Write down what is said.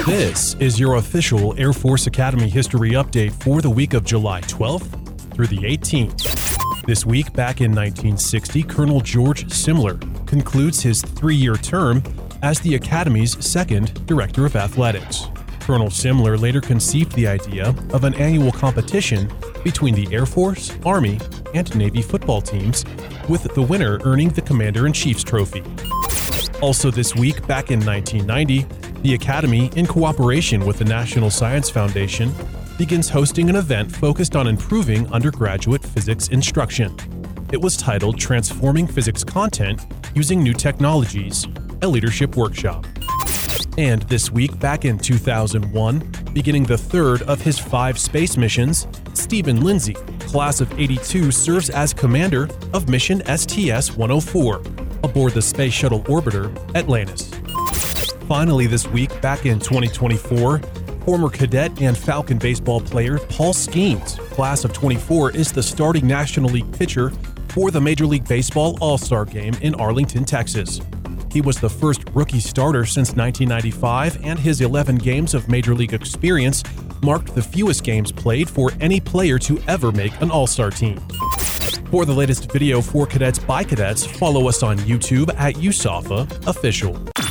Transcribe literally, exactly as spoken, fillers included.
This is your official Air Force Academy history update for the week of July twelfth through the eighteenth. This week, back in nineteen sixty, Colonel George Simler concludes his three-year term as the Academy's second Director of Athletics. Colonel Simler later conceived the idea of an annual competition between the Air Force, Army, and Navy football teams, with the winner earning the Commander-in-Chief's trophy. Also this week, back in nineteen ninety, the Academy, in cooperation with the National Science Foundation, begins hosting an event focused on improving undergraduate physics instruction. It was titled Transforming Physics Content Using New Technologies, a leadership workshop. And this week, back in two thousand one, beginning the third of his five space missions, Stephen Lindsay, class of eighty-two, serves as commander of mission S T S one oh four aboard the Space Shuttle Orbiter Atlantis. Finally this week, back in twenty twenty-four, former cadet and Falcon baseball player Paul Skeens, class of twenty-four, is the starting National League pitcher for the Major League Baseball All-Star Game in Arlington, Texas. He was the first rookie starter since nineteen ninety-five, and his eleven games of Major League experience marked the fewest games played for any player to ever make an All-Star team. For the latest video for cadets by cadets, follow us on YouTube at U S A F A Official.